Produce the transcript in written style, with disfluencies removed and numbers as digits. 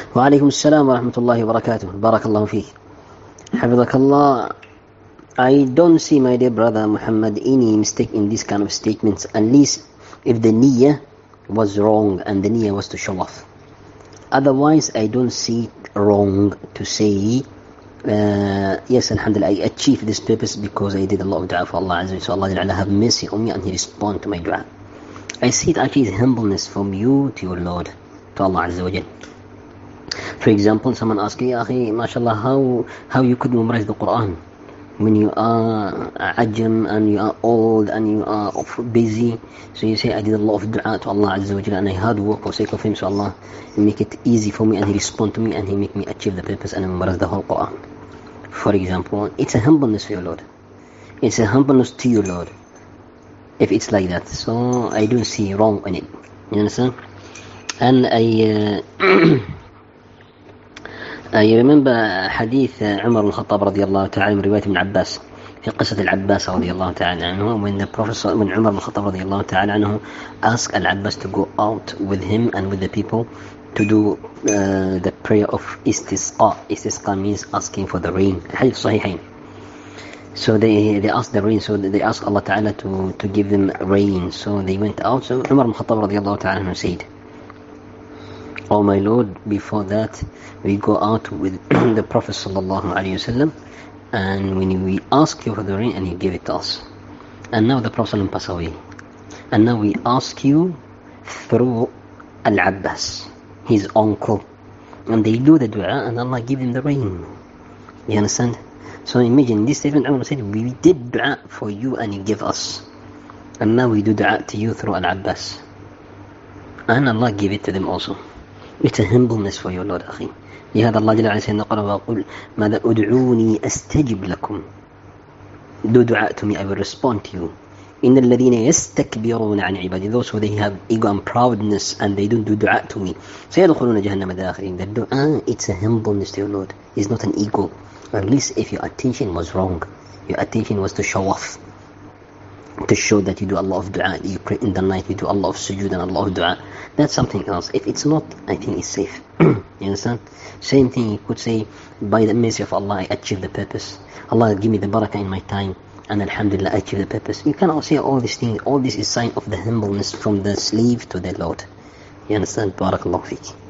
وعليكم السلام ورحمة الله وبركاته. بارك الله فيك. حفظك الله. I don't see, my dear brother Muhammad, any mistake in this kind of statements, unless if the niyyah was wrong and the niyyah was to show off. Otherwise, I don't see it wrong to say, yes, alhamdulillah, I achieved this purpose because I did a lot of dua for Allah Azza wa Jalla. So Allah Jalla have mercy on me and He respond to my dua. I see it actually as humbleness from you to your Lord, to Allah Azza wa Jalla. For example, someone asks you, Akhi, mashallah, how you could memorize the Quran when you are ajam and you are old and you are busy. So you say, I did a lot of dua to Allah Azza wa Jalla and I hard work for sake of Him, so Allah make it easy for me and He respond to me and He make me achieve the purpose and I memorize the whole Quran. For example, it's a humbleness for your Lord. It's a humbleness to your Lord if it's like that. So I don't see wrong in it. You understand? And I remember حديث عمر بن الخطاب رضي الله تعالى من رواية ابن عباس في قصة العباس رضي الله تعالى عنه, when the Prophet, when عمر بن الخطاب رضي الله تعالى عنه asked Al-Abbas to go out with him and with the people to do the prayer of istisqa. Istisqa means asking for the rain. Hadith Sahihain. So they asked the rain, so they asked Allah Ta'ala to give them rain. So they went out. So Umar ibn Khattab radiallahu ta'ala anhu said, Oh my Lord, before that we go out with the Prophet sallallahu alayhi wasallam, and when we ask you for the rain and you give it to us. And now the Prophet passed away. And now we ask you through Al-Abbas, his uncle. And they do the dua and Allah give them the rain. You understand? So imagine this statement, Umar said, we did dua for you and you give us. And now we do dua to you through Al-Abbas. And Allah give it to them also. It's a humbleness for your Lord, أخي. لهذا الله جل وعلا سيقول ويقول ماذا أدعوني أستجب لكم. Do dua to me, I will respond to you. إن الذين يستكبرون عن عبادي, those who they have ego and proudness and they don't do dua to me, سيدخلون جهنم داخرين. The dua, it's a humbleness to your Lord. It's not an ego. Or at least if your attention was wrong, your attention was to show off, to show that you do a lot of dua, you pray in the night, you do a lot of sujood and a lot of dua. That's something else. If it's not, I think it's safe. You understand? Same thing you could say, by the mercy of Allah, I achieve the purpose. Allah give me the barakah in my time, and alhamdulillah, I achieve the purpose. You cannot say all these things. All this is sign of the humbleness from the slave to the Lord. You understand? Barakallahu feek.